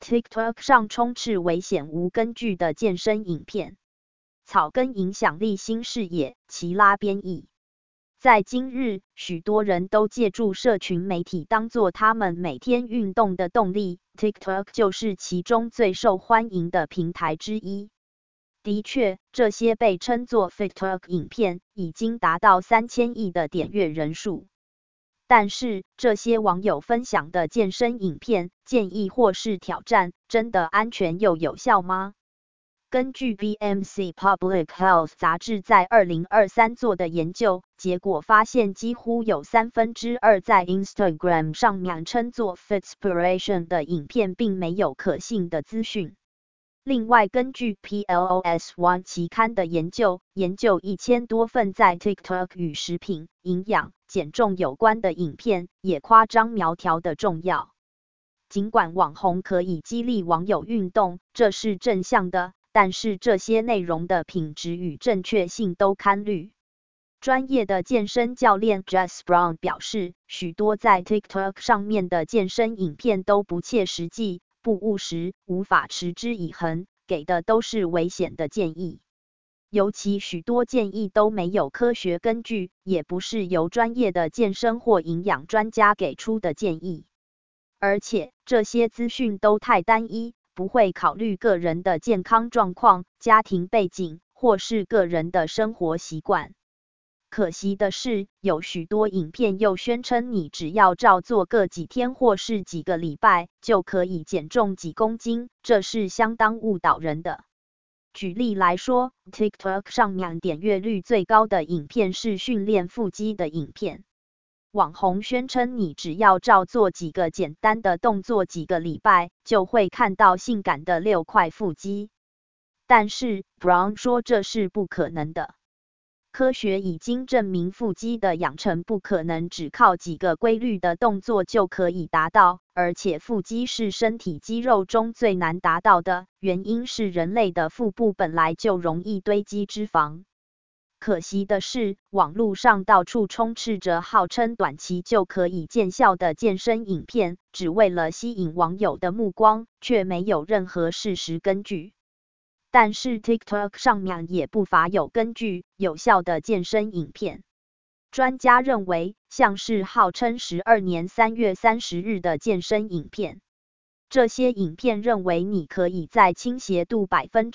TikTok 上充斥危险无根据的健身影片，草根影响力新视野，齐拉编译。在今日，许多人都借助社群媒体当作他们每天运动的动力 ，TikTok 就是其中最受欢迎的平台之一。的确，这些被称作 TikTok 影片已经达到3000亿的点阅人数。但是，这些网友分享的健身影片、建议或是挑战，真的安全又有效吗？根据 BMC Public Health 杂志在2023做的研究，结果发现几乎有2/3在 Instagram 上面称作 Fitspiration 的影片并没有可信的资讯。另外，根据 PLOS ONE 期刊的研究1000多份在 TikTok 与食品、营养、减重有关的影片，也夸张苗条的重要。尽管网红可以激励网友运动，这是正向的，但是这些内容的品质与正确性都堪虑。专业的健身教练 Jess Brown 表示，许多在 TikTok 上面的健身影片都不切实际、不务实，无法持之以恒，给的都是危险的建议。尤其许多建议都没有科学根据，也不是由专业的健身或营养专家给出的建议。而且，这些资讯都太单一，不会考虑个人的健康状况、家庭背景，或是个人的生活习惯。可惜的是，有许多影片又宣称你只要照做个几天或是几个礼拜，就可以减重几公斤，这是相当误导人的。举例来说 ，TikTok 上面点阅率最高的影片是训练腹肌的影片。网红宣称你只要照做几个简单的动作几个礼拜，就会看到性感的6块腹肌。但是 Brown 说这是不可能的。科学已经证明腹肌的养成不可能只靠几个规律的动作就可以达到，而且腹肌是身体肌肉中最难达到的，原因是人类的腹部本来就容易堆积脂肪。可惜的是，网络上到处充斥着号称短期就可以见效的健身影片，只为了吸引网友的目光，却没有任何事实根据。但是 TikTok 上面也不乏有根据、有效的健身影片。专家认为，像是号称12年3月30日的健身影片，这些影片认为你可以在倾斜度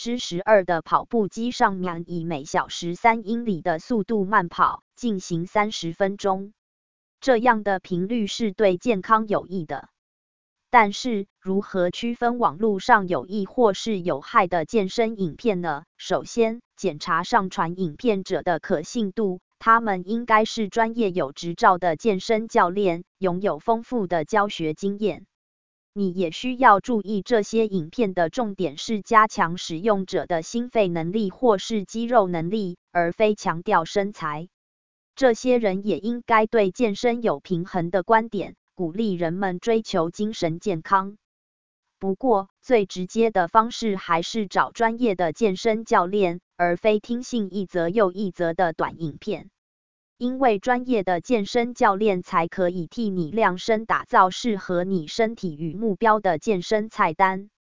12%的跑步机上面以每小时3英里的速度慢跑，进行30分钟。这样的频率是对健康有益的。但是，如何区分网络上有益或是有害的健身影片呢？首先，检查上传影片者的可信度，他们应该是专业有执照的健身教练，拥有丰富的教学经验。你也需要注意这些影片的重点是加强使用者的心肺能力或是肌肉能力，而非强调身材。这些人也应该对健身有平衡的观点，鼓励人们追求精神健康。不过，最直接的方式还是找专业的健身教练，而非听信一则又一则的短影片。因为专业的健身教练才可以替你量身打造适合你身体与目标的健身菜单。